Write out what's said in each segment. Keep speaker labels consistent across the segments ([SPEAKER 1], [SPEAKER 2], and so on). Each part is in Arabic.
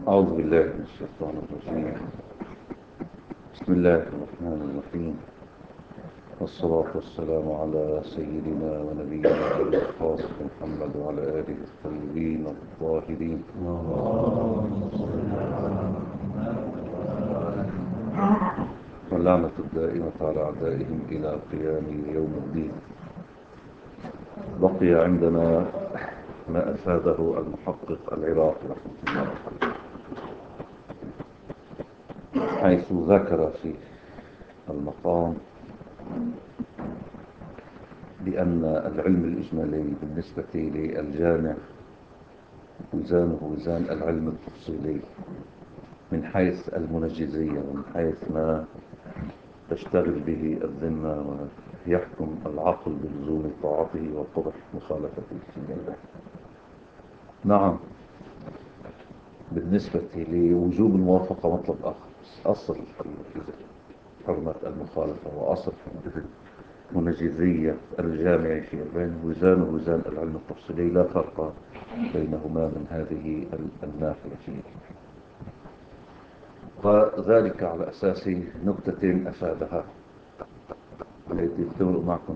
[SPEAKER 1] أعوذ بالله من الشيطان الرجيم. بسم الله الرحمن الرحيم، والصلاة والسلام على سيدنا ونبينا أبي القاسم محمد وعلى آله الطيبين الطاهرين، واللعنة الدائمة على أعدائهم إلى قيام يوم الدين. بقي عندنا ما أفاده المحقق العراقي رحمه الله حيث ذكر في المقام بأن العلم الإجمالي بالنسبة للجامع وزانه وزان العلم التفصيلي من حيث المنجزية ومن حيث ما تشتغل به الذمة ويحكم العقل بلزوم طاعته وقبح مخالفته. نعم، بالنسبة لوجوب الموافقة مطلب آخر، أصل في حرمة المخالفة وأصل في منجزية الجامع في بين وزان ووزان العلم التفصيلي لا فرق بينهما من هذه الناحية فيه، وذلك على أساس نكتة أفادها التي تمر معكم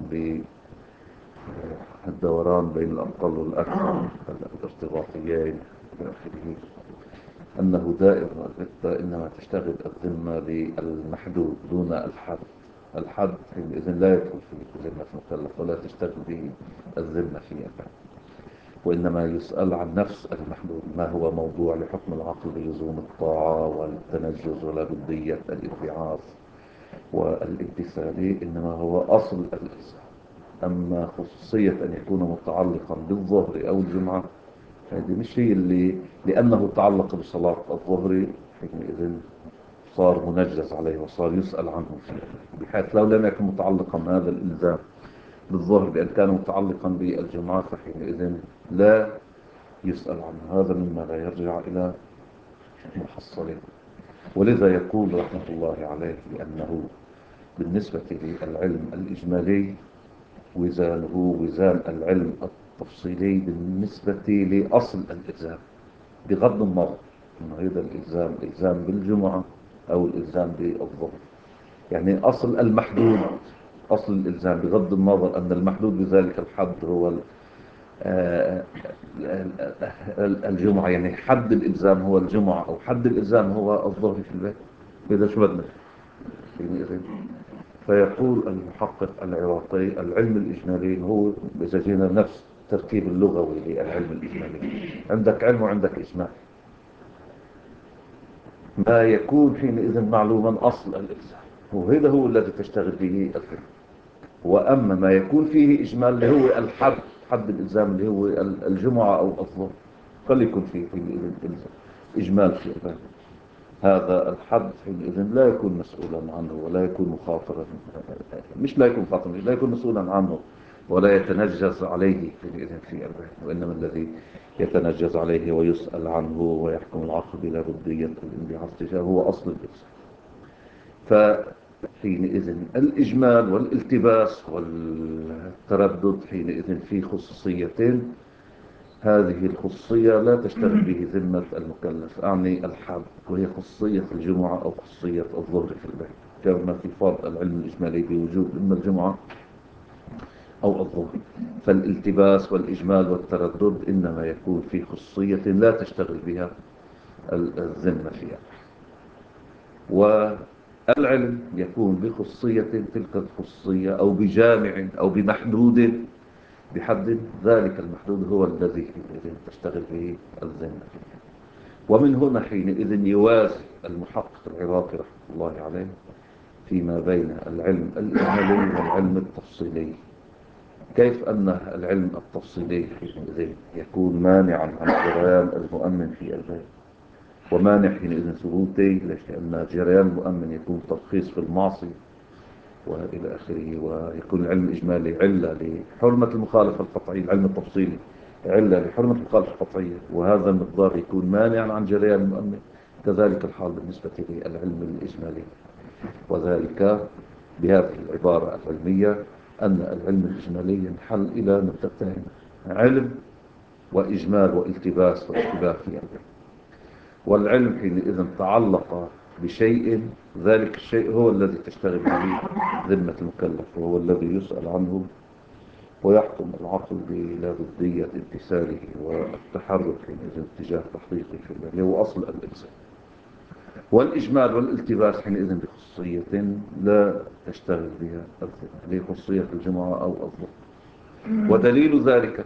[SPEAKER 1] بالدوران بين الأقل والأكثر الارتباطيين إلى آخره، أنه دائما إنما تشتغل الذمة بالمحدود دون الحد. الحد إذن لا يدخل في ذمة المكلف ولا تشتغل به الذمة فيها، وإنما يسأل عن نفس المحدود ما هو موضوع لحكم العقل بلزوم الطاعة والتنجز ولا بدية الانبعاث والامتثال، إنما هو أصل الإلزام. أما خصوصية أن يكون متعلقا بالظهر أو الجمعة هذه مش هي اللي لأنه تعلق بصلاة الظهر حينئذ صار منجز عليه وصار يسأل عنه فيه، بحيث لو لم يكن متعلقا هذا الإلزام بالظهر بأن كان متعلقا بالجمعة فحينئذ لا يسأل عنه. هذا مما لا يرجع إلى محصله. ولذا يقول رحمة الله عليه بأنه بالنسبة للعلم الإجمالي وزانه وزان العلم التفصيلي بالنسبة لأصل الإلزام، بغض النظر أنه هذا الإلزام إلزام بالجمعة أو الإلزام بالظهر. يعني أصل المحدود، أصل الإلزام بغض النظر أن المحدود بذلك الحد هو الجمعة، يعني حد الإلزام هو الجمعة أو حد الإلزام هو الظهر في البيت. إذا شو بدنا فيقول المحقق العراقي العلم الإجمالي هو إذا جينا نفس التركيب اللغوي للعلم الإجمالي، عندك علم وعندك إجمال. ما يكون حينئذ معلوما أصل الإلزام وهذا هو الذي تشتغل به الفهم. وأما ما يكون فيه إجمال اللي هو الحد، حد الإلزام اللي هو الجمعة أو الظهر، فليكن فيه إجمال في الفهم. هذا الحد حينئذ لا يكون مسؤولا عنه ولا يكون مخاطرا، مش لا يكون خاطرا، لا يكون مسؤولا عنه ولا يتنجز عليه حينئذ في الفهم، وإنما الذي يتنجز عليه ويسأل عنه ويحكم العقل بلا بدية الانبعاث تجاهه هو أصل الإلزام. فحينئذ الإجمال والالتباس والتردد حينئذ في خصوصيتين، هذه الخصوصية لا تشتغل به ذمة المكلف، أعني الحد وهي خصوصية الجمعة أو خصوصية الظهر في البيت، كما في فرض العلم الإجمالي بوجود إما الجمعة أو الظهر. فالالتباس والإجمال والتردد إنما يكون في خصوصية لا تشتغل بها الذمة فيها، والعلم يكون بخصوصية تلك الخصوصية أو بجامع أو بمحدود بحد ذلك المحدود هو الذي تشتغل به الذمة. ومن هنا حينئذ يوازي المحقق العراقي رحمه الله عليه فيما بين العلم الإجمالي والعلم التفصيلي. كيف أن العلم التفصيلي حينئذ يكون مانعا عن جريان المؤمن في البيت، ومانع حينئذ ثبوته، لأن جريان المؤمن يكون ترخيص في المعصية وإلى آخره، ويكون العلم الإجمالي علة لحرمة المخالفة القطعية، العلم التفصيلي علة لحرمة المخالفة القطعية، وهذا المقدار يكون مانعا عن جريان المؤمن. كذلك الحال بالنسبة للعلم الإجمالي، وذلك بهذه العبارة العلمية أن العلم الإجمالي ينحل إلى نقطتين: علم وإجمال والتباس واشتباه في العلم. والعلم حينئذ تعلق بشيء، ذلك الشيء هو الذي تشتغل به ذمة المكلف، وهو الذي يسأل عنه، ويحكم العقل بلابدية امتثاله والتحرك حينئذ اتجاه تحقيقه في الله، اللي هو أصل الإنسان. والإجمال والالتباس حينئذ بخصوصية لا تشتغل بها الذمة، اللي هي خصوصية الجمعة أو الظهر. ودليل ذلك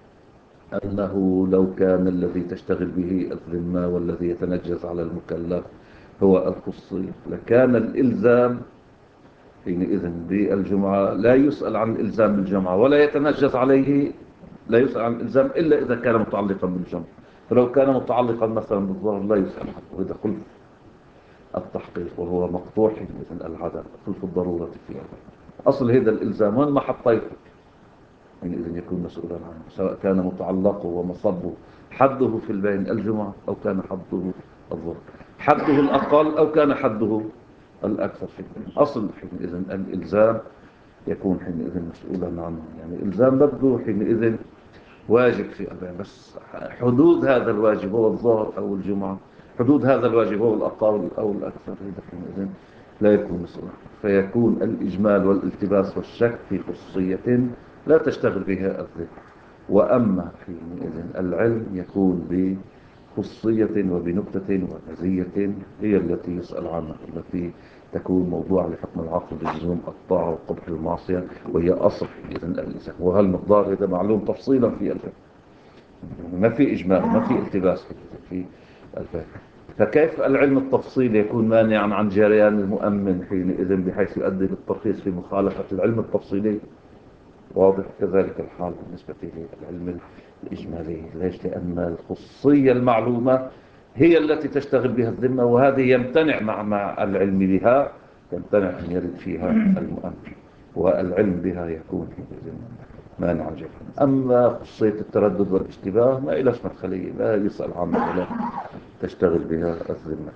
[SPEAKER 1] أنه لو كان الذي تشتغل به الذمة والذي يتنجز على المكلف هو الخصوصية، لكان الإلزام حينئذ بالجمعة لا يسأل عن الإلزام بالجمعة ولا يتنجز عليه، لا يسأل عن الإلزام إلا إذا كان متعلقا بالجمعة. فلو كان متعلقا مثلا بالظهر لا يسأل عنه، وإذا خلف التحقيق وهو مقطوع حينئذ العدم، خلف الضرورة فيها. أصل هذا الإلزام وين ما حطيته حينئذ يكون مسؤولا عنه، سواء كان متعلقه ومصبه حده في البين الجمعة أو كان حده الظهر، حده الأقل أو كان حده الأكثر في البين. أصل حينئذ الإلزام يكون حينئذ مسؤولا عنه، يعني إلزام بده حينئذ واجب في البين، بس حدود هذا الواجب هو الظهر أو الجمعة، حدود هذا الواجب هو الأقل أو الأكثر، إذا حينئذ لا يكون مسؤولا. فيكون الإجمال والالتباس والشك في خصوصية لا تشتغل بها الذهن. وأما حينئذ العلم يكون بخصوصية وبنكتة ومزية هي التي يسأل عنها، التي تكون موضوع لحكم العقل بلزوم الطاعة وقبح المعصية، وهي أصل حينئذ الإنسان. وهالمقدار هذا معلوم تفصيلا في الفقه، ما في إجمال ما في التباس في الفقه. فكيف العلم التفصيلي يكون مانعا عن جريان المؤمن حينئذ بحيث يؤدي للترخيص في مخالفة العلم التفصيلي؟ واضح. كذلك الحال بالنسبة للعلم الإجمالي. ليش؟ لأن الخصوصية المعلومة هي التي تشتغل بها الذمة، وهذه يمتنع مع العلم بها، يمتنع أن يرد فيها المؤمن، والعلم بها يكون مانعا جدا. أما خصوصية التردد والاشتباه ما إلاش مدخلية، لا يسأل عنها ولا تشتغل بها الذمة.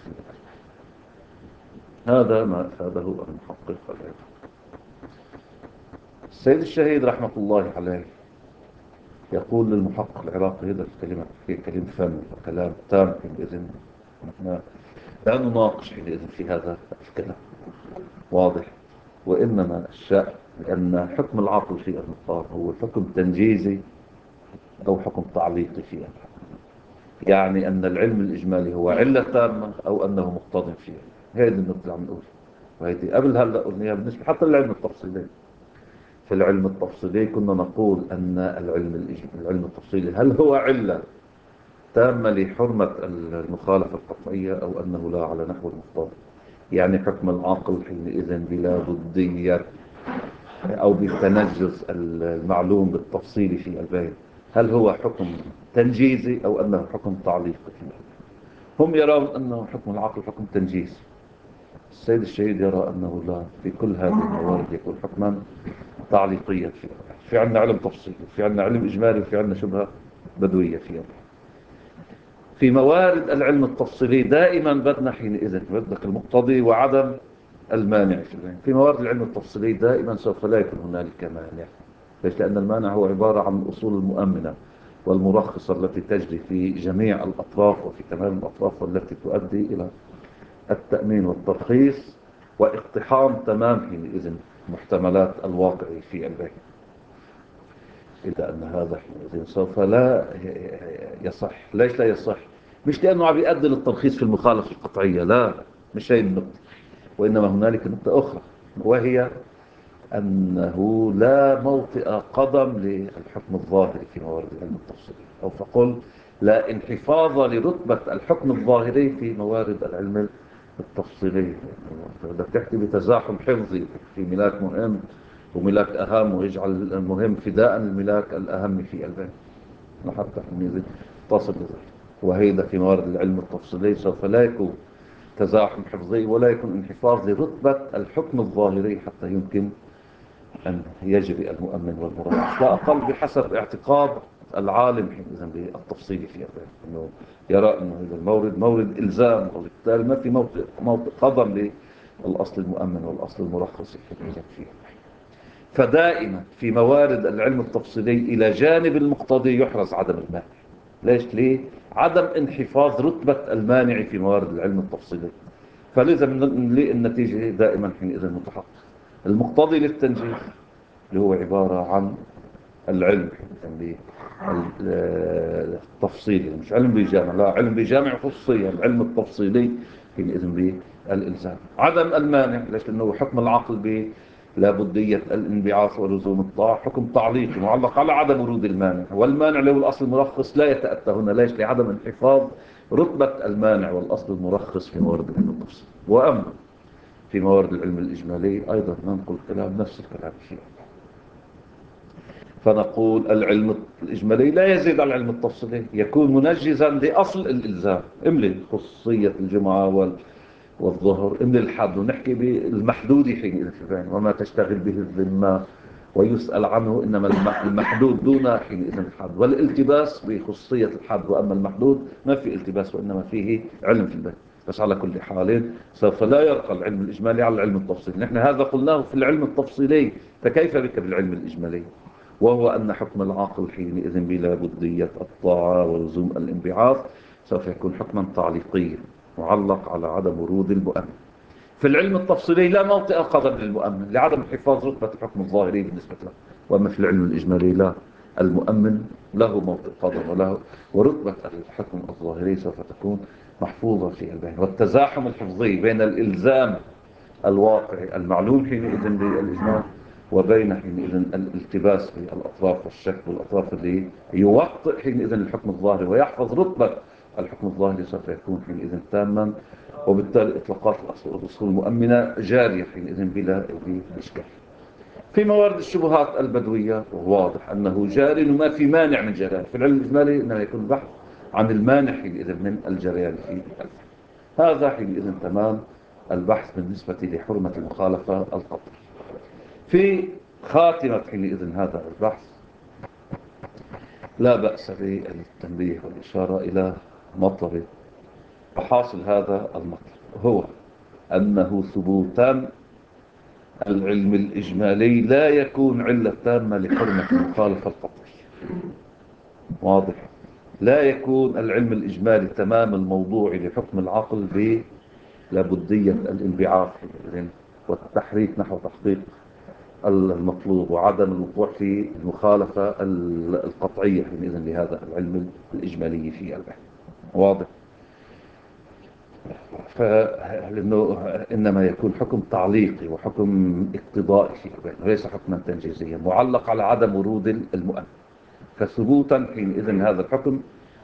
[SPEAKER 1] هذا ما أفاده المحقق العلم. السيد الشهيد رحمة الله عليه يقول للمحقق العراقي، هذا الكلمة هي كلمة فن وكلام تام حينئذ، نحن لا نناقش حينئذ في هذا الكلام، واضح. وإنما الشأن لأن حكم العقل في المقام هو حكم تنجيزي أو حكم تعليقي في الحكم، يعني أن العلم الإجمالي هو علة تامة أو أنه مقتضٍ فيها. هذه النقطة اللي عم نقول، وهذه قبل هلا قلناها بالنسبة حتى للعلم التفصيلي. في العلم التفصيلي كنا نقول أن العلم التفصيلي هل هو علة تامة لحرمة المخالفة القطعية أو أنه لا على نحو المقتضى، يعني حكم العاقل حينئذ بلا ضدية أو بالتنجز المعلوم بالتفصيل في البين، هل هو حكم تنجيزي أو أنه حكم تعليقي؟ هم يرون أنه حكم العقل حكم تنجيز، السيد الشهيد يرى أنه لا، في كل هذه الموارد يكون حكما تعليقيا. في عندنا علم تفصيلي، في عندنا علم إجمالي، وفي عندنا شبهة بدوية فيها. في موارد العلم التفصيلي دائما بدنا حينئذ بدك المقتضي وعدم المانع في العلم. في موارد العلم التفصيلي دائما سوف لا يكون هنالك مانع. ليش؟ لأن المانع هو عبارة عن الأصول المؤمنة والمرخصة التي تجري في جميع الأطراف وفي تمام الأطراف، والتي تؤدي إلى التأمين والترخيص واقتحام تمام حينئذ محتملات الواقع في البيت. إلا أن هذا حينئذ سوف لا يصح. ليش لا يصح؟ مش لأنه عم يؤدي للترخيص في المخالفة القطعية، لا، مش هي النقطة. وإنما هنالك نقطة أخرى، وهي أنه لا موطئ قدم للحكم الظاهري في موارد العلم التفصيلي، أو فقل لا انحفاظ لرتبة الحكم الظاهري في موارد العلم التفصيلي. بدك تحكي بتزاحم حفظي في ملاك مهم وملاك أهم، ويجعل المهم فداء الملاك الأهم في البين حتى حينئذ تصل لذلك. وهيدا في موارد العلم التفصيلي سوف لا يكون تزاحم حفظي ولا يكون انحفاظ لرتبة الحكم الظاهري حتى يمكن أن يجري المؤمن والمرخص، لا أقل بحسب اعتقاد العالم حينئذ بالتفصيل في البين، أنه يرى أنه هذا المورد مورد إلزام، وبالتالي ما في موطئ قدم للأصل المؤمن والأصل المرخص حينئذ فيه. فدائما في موارد العلم التفصيلي إلى جانب المقتضي يحرز عدم المانع، ليه؟ عدم انحفاظ رتبة المانع في موارد العلم التفصيلي. فلذا بنلاقي النتيجة دائما حينئذ متحقق. المقتضي للتنجيز اللي هو عبارة عن العلم يعني التفصيلي، مش علم بجامع، لا علم بجامع خصوصيا العلم التفصيلي حينئذ بالإلزام. عدم المانع ليش؟ لأنه حكم العقل لابدية الانبعاث ولزوم الطاعة حكم تعليقي معلق على عدم ورود المانع، والمانع له الأصل المرخص لا يتأتى هنا ليش؟ لعدم انحفاظ رتبة المانع والأصل المرخص في موارد العلم التفصيلي. وأما في موارد العلم الإجمالي أيضا ننقل كلام نفس الكلام فيه، فنقول العلم الإجمالي لا يزيد على العلم التفصيلي، يكون منجزا لأصل الإلزام. املي خصوصية الجمعة والظهر، املي الحد، ونحكي بالمحدود حينئذ في البيان وما تشتغل به الذمة ويسأل عنه، إنما المحدود دون حينئذ الحد، والالتباس بخصوصية الحد، وأما المحدود ما في التباس وإنما فيه علم في البيان. بس على كل حال سوف لا يرقى العلم الإجمالي على العلم التفصيلي. نحن هذا قلناه في العلم التفصيلي، فكيف بك بالعلم الإجمالي؟ وهو أن حكم العاقل حينئذ بلا بدية الطاعة ولزوم الانبعاث سوف يكون حكما تعليقيا معلق على عدم ورود المؤمن. في العلم التفصيلي لا موطئ قدم للمؤمن لعدم حفاظ رتبة الحكم الظاهري بالنسبة له، وأما في العلم الإجمالي لا، المؤمن له موطئ قدم وله، ورتبة الحكم الظاهري سوف تكون محفوظة في البين. والتزاحم الحفظي بين الإلزام الواقعي المعلوم حينئذ بالإجمال وبين حينئذ الالتباس بالأطراف والشك بالأطراف اللي يوطئ حينئذ الحكم الظاهري ويحفظ رتبة الحكم الظاهري سوف يكون حينئذ تاما، وبالتالي إطلاقات الأصول المؤمنة جارية حينئذ بلا إشكال. في موارد الشبهات البدوية واضح أنه جاري وما في مانع من جريان. في العلم الإجمالي إنما يكون بحث عن المانع حينئذ من الجريان في الفهم. هذا حينئذ تمام البحث بالنسبة لحرمة المخالفة القطع. في خاتمة حينئذ هذا البحث لا بأس بالتنبيه والإشارة إلى مطلب، وحاصل هذا المطلب هو أنه ثبوتا العلم الإجمالي لا يكون علة تامة لحرمة المخالفة القطعية. واضح؟ لا يكون العلم الإجمالي تمام الموضوع لحكم العقل بلابدية الانبعاث والتحريك نحو تحقيق المطلوب وعدم الوقوع في المخالفة القطعية حينئذ لهذا العلم الإجمالي في البحث. واضح؟ لأنه إنما يكون حكم تعليقي وحكم اقتضائي في البحث وليس حكما تنجيزيا معلق على عدم ورود المؤمن. فثبوتا حينئذ هذا الحكم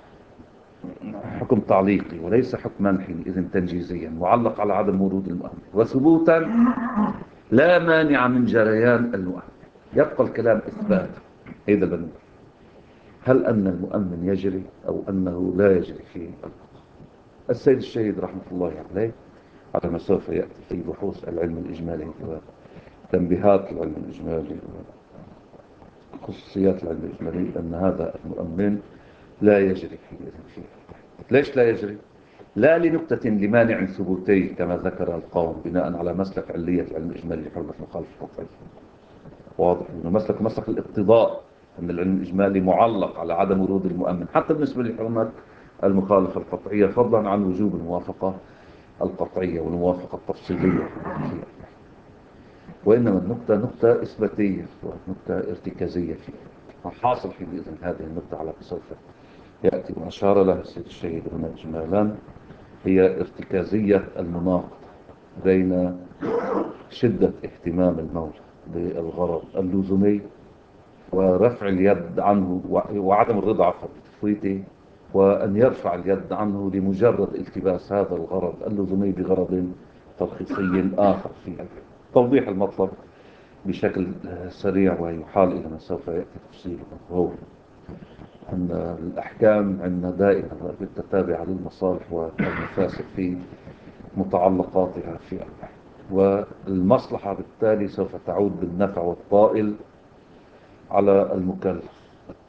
[SPEAKER 1] حكم تعليقي وليس حكما حينئذ تنجيزيا معلق على عدم ورود المؤمن. وثبوتا لا مانع من جريان المؤمن. يبقى الكلام إثبات هذا البند، هل أن المؤمن يجري أو أنه لا يجري في القضاء. السيد الشهيد رحمة الله عليه على ما سوف يأتي في بحوث العلم الإجمالي وتنبيهات العلم الإجمالي وخصوصيات العلم الإجمالي أن هذا المؤمن لا يجري فيه. ليش لا يجري؟ لا لنكتة لمانع ثبوتي كما ذكر القوم بناء على مسلك علية العلم الإجمالي لحرمة المخالفة القطعية. واضح انه مسلك الاقتضاء ان العلم الاجمالي معلق على عدم ورود المؤمن حتى بالنسبه لحرمات المخالفه القطعيه، فضلا عن وجوب الموافقه القطعيه والموافقه التفصيليه فيها. وانما النقطه نقطه اثباتيه ونقطه ارتكازيه فيه. وحاصل في باذن هذه النقطه على سوف ياتي واشار لها السيد الشهيد هنا اجمالا، هي ارتكازيه المناقضه بين شده اهتمام المولى بالغرض اللزومي ورفع اليد عنه وعدم الرضا عفوا بتفويته، وأن يرفع اليد عنه لمجرد التباس هذا الغرض اللزومي بغرض تلخيصي آخر في توضيح المطلب بشكل سريع ويحال إلى ما سوف يأتي تفصيله. هو أن الأحكام عندنا دائما بالتتابع للمصالح والمفاسد في متعلقاتها في البحث، والمصلحة بالتالي سوف تعود بالنفع والطائل على المكلف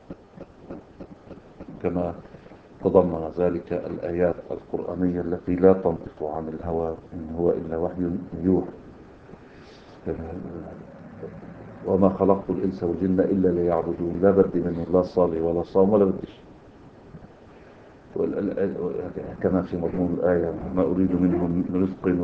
[SPEAKER 1] كما تضمن ذلك الآيات القرآنية التي لا تنطق عن الهوى إن هو إلا وحي يوحى. وما خلقت الإنس والجن إلا ليعبدون لا بد منه لا صالح ولا صام ولا بدش. كما في مضمون الآية: ما أريد منهم من رزق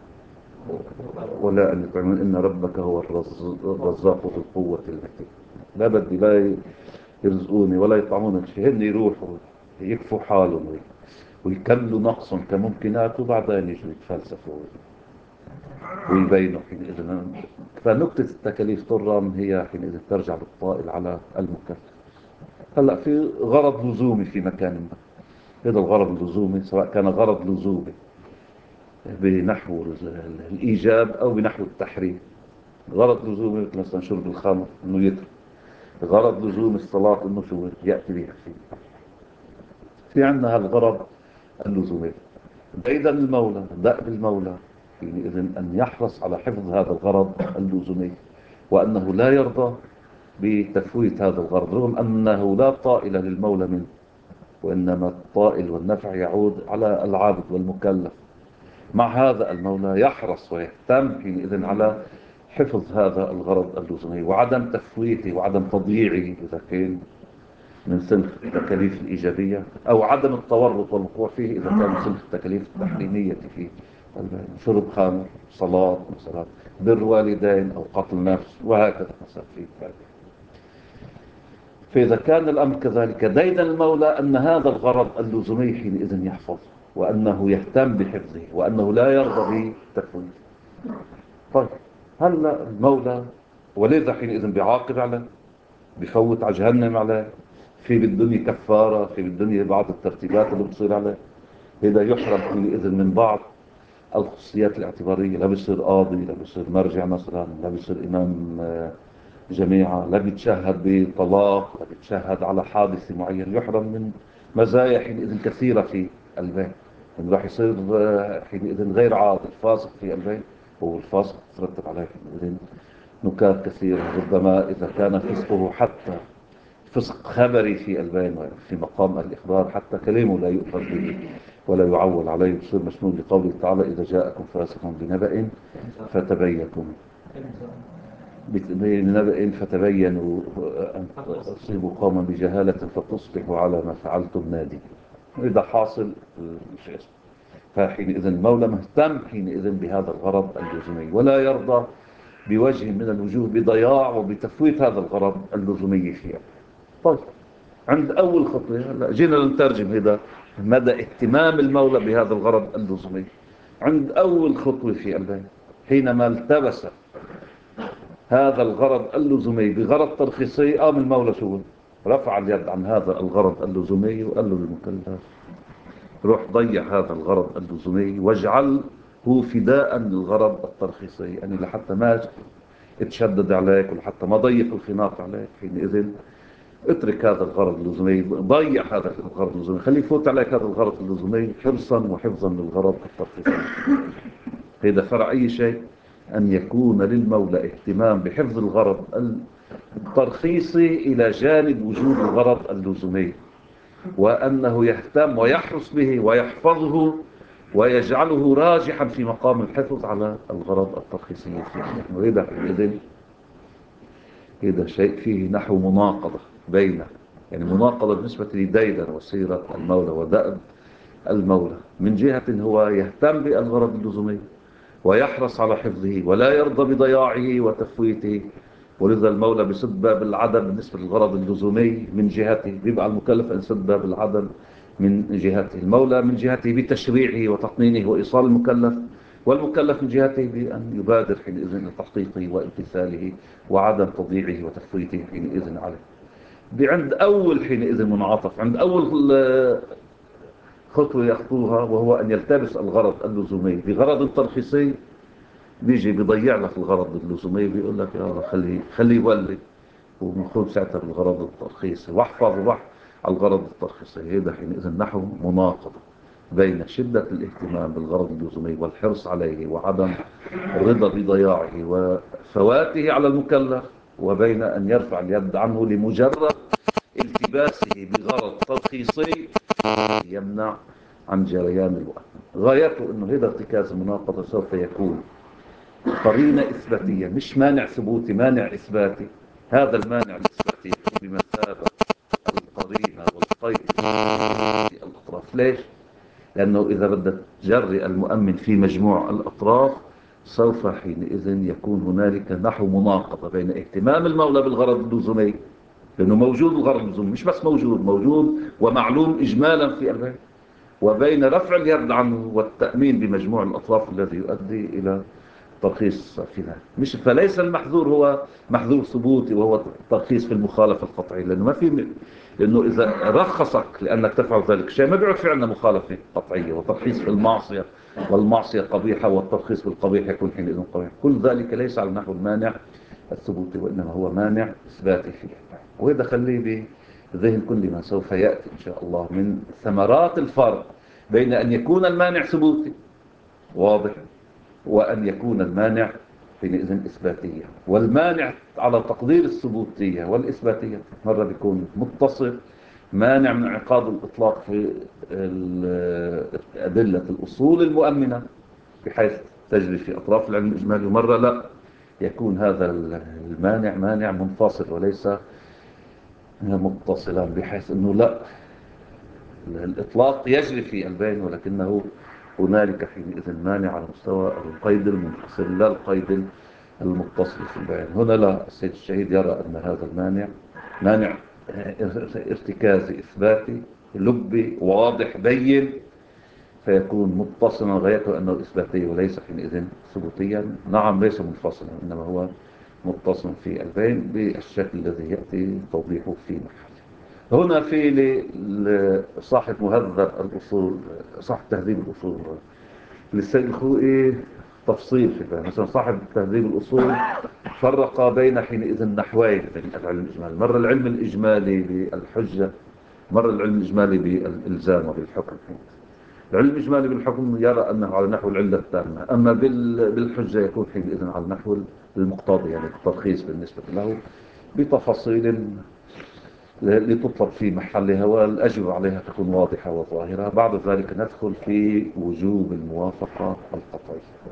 [SPEAKER 1] ولا أن يطعمون إن ربك هو الرزاق ذو القوة المتين. لا بدي لا يرزقوني ولا يطعموني شيء، هن يروحوا يكفوا حالهم ويكملوا نقصهم كممكنات، وبعدين يجوا يتفلسفوا ويبينوا حينئذ. فنقطة التكاليف طرا هي حينئذ ترجع للطائل على المكلف. هلا في غرض لزومي في مكان ما، هذا الغرض اللزومي سواء كان غرض لزومي بنحو الإيجاب أو بنحو التحريم. غرض لزومي مثل شرب الخمر إنه يترك، غرض لزوم الصلاة إنه شو يأتي بها في عندنا هالغرض اللزومي. إذا المولى دأب المولى حينئذ أن يحرص على حفظ هذا الغرض اللزومي، وأنه لا يرضى بتفويت هذا الغرض، رغم أنه لا طائل للمولى منه، وإنما الطائل والنفع يعود على العابد والمكلف. مع هذا المولى يحرص ويهتم حينئذ على حفظ هذا الغرض اللزومي وعدم تفويته وعدم تضييعه إذا كان من سلك التكاليف الإيجابية، أو عدم التورط والوقوع فيه إذا كان من سلك التكاليف التحريمية فيه: شرب خمر، صلاة مثلا، بر والدين أو قتل نفس، وهكذا مثلا فيه. فإذا كان الأمر كذلك دين المولى أن هذا الغرض اللزومي حينئذ يحفظ، وأنه يهتم بحفظه، وأنه لا يرضى بتفويته. طيب هلا المولى ولذا حينئذ بيعاقب عليه، بفوت على جهنم عليه، في بالدنيا كفارة، في بالدنيا بعض الترتيبات اللي بتصير عليه. هذا يحرم حينئذ من بعض الخصوصيات الاعتبارية، لا بيصير قاضي، لا بيصير مرجع مثلا، لا بيصير إمام جميعا، لا بيتشهد بطلاق، لا بيتشهد على حادث معين. يحرم من مزايا حينئذ كثيرة في البيت، إنه راح يصير حينئذ غير عاقل، فاسق في البيت، والفاسق تترتب عليه حينئذ نكات كثيرة. ربما إذا كان فسقه حتى فسق خبري في البين في مقام الإخبار، حتى كلمه لا يؤخذ به ولا يعول عليه، يصير مشمول لقوله تعالى: إذا جاءكم فاسق بنبأ فتبينوا أن تصيبوا قوما بجهالة فتصبحوا على ما فعلتم نادي. إذا حاصل مش اسم. فحينئذ المولى مهتم حينئذ بهذا الغرض اللزومي، ولا يرضى بوجه من الوجوه بضياع وبتفويت هذا الغرض اللزومي فيها. طيب عند أول خطوة هلا جينا نترجم هذا مدى اهتمام المولى بهذا الغرض اللزومي. عند أول خطوة في البيان حينما التبس هذا الغرض اللزومي بغرض ترخيصي، قام المولى شو رفع اليد عن هذا الغرض اللزومي وقال له للمكلف: روح ضيع هذا الغرض اللزومي واجعله فداء للغرض الترخيصي، يعني لحتى ما تشدد عليك ولحتى ما ضيق الخناق عليك. حينئذ اترك هذا الغرض اللزومي، ضيع هذا الغرض اللزومي، خليه يفوت عليك هذا الغرض اللزومي حرصا وحفظا للغرض الترخيصي. هذا فرع أي شيء أن يكون للمولى اهتمام بحفظ الغرض الترخيصي إلى جانب وجود الغرض اللزومي، وأنه يهتم ويحرص به ويحفظه ويجعله راجحا في مقام الحفظ على الغرض الترخيصي. وهذا إذن هذا شيء فيه نحو مناقضة بين، يعني مناقضة بالنسبة لديدن وسيرة المولى ودأب المولى. من جهة هو يهتم بالغرض اللزومي ويحرص على حفظه ولا يرضى بضياعه وتفويته، ولذا المولى بسد باب العدل بالنسبة للغرض اللزومي من جهته، بيبقى المكلف أن يسد باب العدل من جهته. المولى من جهته بتشريعه وتقنينه وإيصال المكلف، والمكلف من جهته بأن يبادر حينئذ لتحقيقه وامتثاله وعدم تضييعه وتفويته حينئذ عليه. بعند أول حينئذ منعطف، عند أول خطوة يخطوها، وهو أن يلتبس الغرض اللزومي بغرض ترخيصي، بيجي بيضيع لك الغرض اللزومي، بيقول لك يا الله خلي يولي، وبنخوض ساعتها بالغرض الترخيصي واحفظ على الغرض الترخيصي. هذا حينئذ نحو مناقضة بين شدة الاهتمام بالغرض اللزومي والحرص عليه وعدم الرضا بضياعه وفواته على المكلف، وبين أن يرفع اليد عنه لمجرد التباسه بغرض ترخيصي يمنع عن جريان الوقت. غايته أنه هذا ارتكاز المناقضة سوف يكون قرينة إثباتية، مش مانع ثبوتي، مانع إثباتي. هذا المانع الإثباتي بمثابة القرينة والقيد في الأطراف ليش؟ لأنه إذا بدك تجري المؤمن في مجموع الأطراف سوف حينئذ يكون هنالك نحو مناقضة بين اهتمام المولى بالغرض اللزومي، لأنه موجود الغرض اللزومي، مش بس موجود ومعلوم إجمالا في البيت، وبين رفع اليد عنه والتأمين بمجموع الأطراف الذي يؤدي إلى ترخيص فيها. مش فليس المحذور هو محذور ثبوتي وهو الترخيص في المخالفة القطعية، لأنه ما في، لأنه إذا رخصك لأنك تفعل ذلك الشيء ما بيعد فعلنا مخالفة قطعية وترخيص في المعصية، والمعصية قبيحة والترخيص بالقبيح يكون حينئذ قبيح. كل ذلك ليس على نحو المانع الثبوتي، وإنما هو مانع إثباتي فيه. وهذا خليه بذهن كل من سوف يأتي إن شاء الله من ثمرات الفرق بين أن يكون المانع ثبوتي واضح وأن يكون المانع حينئذ إثباتية. والمانع على تقدير الثبوتية والإثباتية مرة بيكون متصل مانع من انعقاد الإطلاق في أدلة الأصول المؤمنة بحيث تجري في أطراف العلم الإجمالي، ومرة لا يكون هذا المانع مانع منفصل وليس متصلا بحيث أنه لا الإطلاق يجري في البين، ولكنه هنالك حينئذ مانع على مستوى القيد المنفصل لا القيد المتصل في البين. هنا لا، السيد الشهيد يرى أن هذا المانع مانع ارتكازي إثباتي لبي واضح بين، فيكون متصلا غايته أنه إثباتي وليس حينئذ ثبوتيا. نعم ليس منفصلا، إنما هو متصل في البين بالشكل الذي يأتي توضيحه في محل. هنا في لصاحب مهذب الأصول، صاحب تهذيب الأصول للسيد الخوئي تفصيل في فهم. مثلا صاحب تهذيب الأصول فرق بين حينئذ نحوين بين العلم الإجمالي، مرة العلم الإجمالي بالحجة، مرة العلم الإجمالي بالإلزام وبالحكم. العلم الإجمالي بالحكم يرى أنه على نحو العلة التامة، أما بالحجة يكون حينئذ على نحو المقتضي، يعني الترخيص بالنسبة له بتفاصيل لتطلب في محلها والأجوبة عليها تكون واضحة وظاهرة. بعد ذلك ندخل في وجوب الموافقة القطعية.